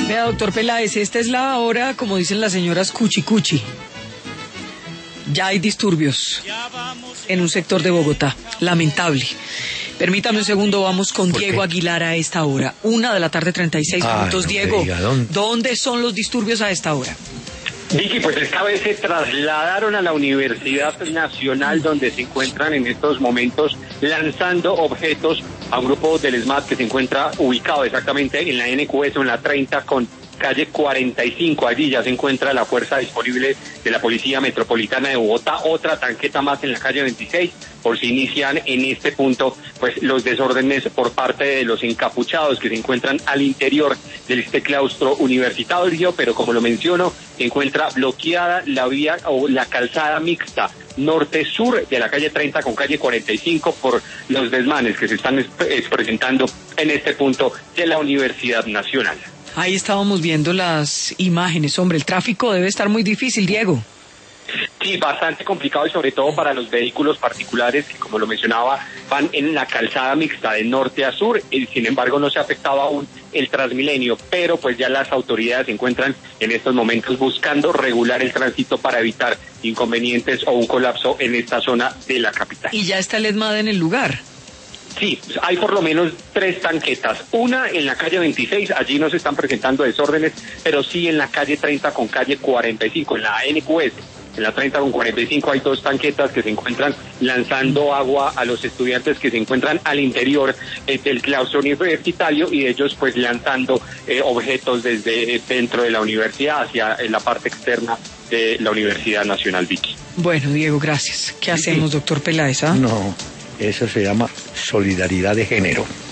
Vea, doctor Peláez, esta es la hora, como dicen las señoras, cuchi cuchi. Ya hay disturbios en un sector de Bogotá, lamentable. Permítame un segundo, vamos con Diego Aguilar a esta hora. 1:36 PM. Diego, ¿dónde son los disturbios a esta hora? Vicky, pues esta vez se trasladaron a la Universidad Nacional, donde se encuentran en estos momentos lanzando objetos a un grupo del SMAT que se encuentra ubicado exactamente en la NQS, en la 30 con calle 45. Allí ya se encuentra la fuerza disponible de la Policía Metropolitana de Bogotá, otra tanqueta más en la calle 26, por si inician en este punto pues los desórdenes por parte de los encapuchados que se encuentran al interior de este claustro universitario, pero como lo menciono, se encuentra bloqueada la vía o la calzada mixta norte-sur de la calle 30 con calle 45 por los desmanes que se están presentando en este punto de la Universidad Nacional. Ahí estábamos viendo las imágenes. Hombre, el tráfico debe estar muy difícil, Diego. Sí, bastante complicado y sobre todo para los vehículos particulares que, como lo mencionaba, van en la calzada mixta de norte a sur. Sin embargo, no se ha afectado aún el Transmilenio, pero pues ya las autoridades se encuentran en estos momentos buscando regular el tránsito para evitar inconvenientes o un colapso en esta zona de la capital. ¿Y ya está el ESMAD en el lugar? Sí, hay por lo menos 3 tanquetas. Una en la calle 26, allí no se están presentando desórdenes, pero sí en la calle 30 con calle 45, en la NQS. En la 30 con 45 hay 2 tanquetas que se encuentran lanzando agua a los estudiantes que se encuentran al interior del claustro universitario y ellos pues lanzando objetos desde dentro de la universidad hacia la parte externa de la Universidad Nacional, Vicky. Bueno, Diego, gracias. ¿Qué hacemos, doctor Peláez? No, eso se llama solidaridad de género.